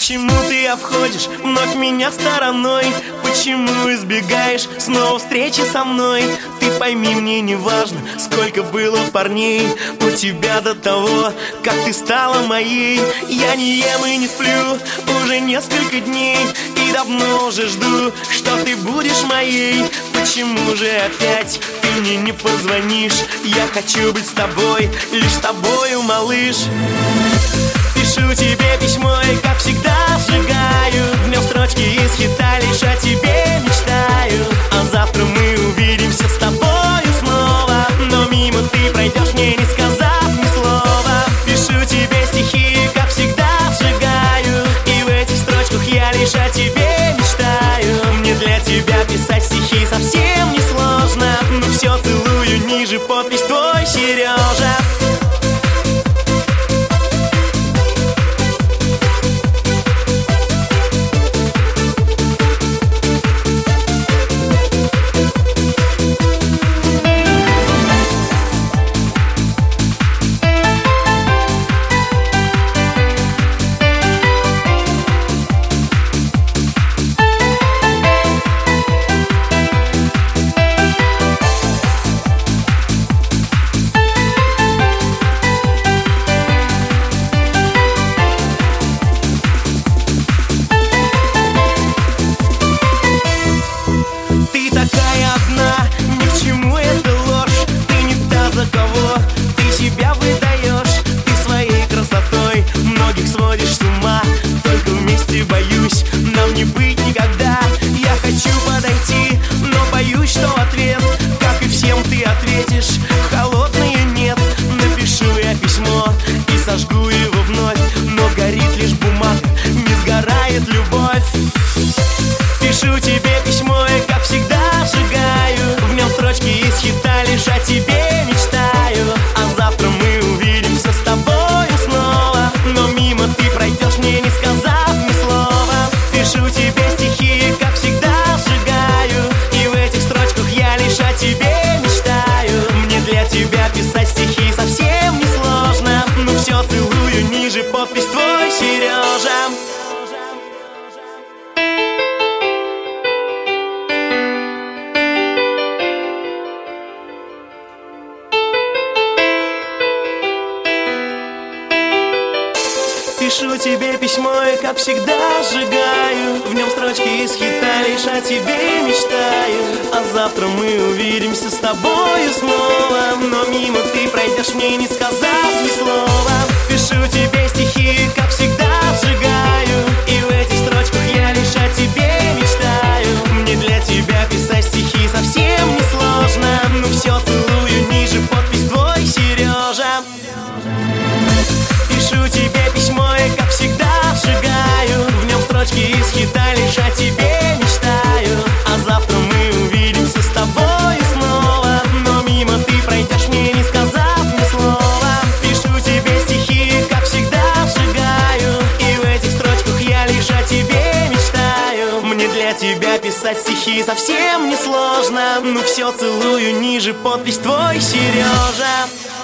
Почему ты обходишь вновь меня стороной? Почему избегаешь снова встречи со мной? Ты пойми, мне не важно, сколько было парней у тебя до того, как ты стала моей. Я не ем и не сплю уже несколько дней, и давно уже жду, что ты будешь моей. Почему же опять ты мне не позвонишь? Я хочу быть с тобой, лишь с тобою, малыш. Пишу тебе письмо и, как всегда, сжигаю в нем строчки из хита, лишь о тебе мечтаю. А завтра мы увидимся с тобою снова, но мимо ты пройдешь, мне не сказав ни слова. Пишу тебе стихи и, как всегда, сжигаю, и в этих строчках я лишь о тебе мечтаю. Мне для тебя писать стихи совсем не сложно, но все целую ниже, подпись твой, Сережа. Сводишь с ума, только вместе боюсь нам не быть никогда. Я хочу подойти, но боюсь, что ответ, как и всем, ты ответишь холодное нет. Напишу я письмо и сожгу его вновь, но горит лишь бумага, не сгорает любовь. Пишу тебе письмо и, как всегда, сжигаю в нем строчки из хита, лишь о тебе мечтаю. А завтра мы увидимся с тобою снова, но мимо ты пройдешь, мне не сказав ни слова. Пишу тебе стихи, как всегда, сжигаю, и в этих строчках я лишь о тебе мечтаю. Мне для тебя писать стихи совсем не сложно, но все целую ниже, подпись твой, Сережа. Пишу тебе письмо и, как всегда, сжигаю в нем строчки из хита, лишь о тебе мечтаю. А завтра мы увидимся с тобою снова, но мимо ты пройдешь, мне не сказав ни слова. Пишу тебе стихи и, как всегда, сжигаю, и в этих строчках я лишь о тебе мечтаю. Мне для тебя писать стихи совсем не сложно, но все целую ниже, подпись твой, Сережа. Пишу тебе письмо и, как всегда, сжигаю в нем строчки из хита, лишь о тебе мечтаю. А завтра мы увидимся с тобою снова, но мимо ты пройдешь, мне не сказав ни слова. Пишу тебе стихи и, как всегда, сжигаю, и в этих строчках я лишь о тебе мечтаю. Мне для тебя писать стихи совсем не сложно, но все целую ниже, подпись твой, Сережа.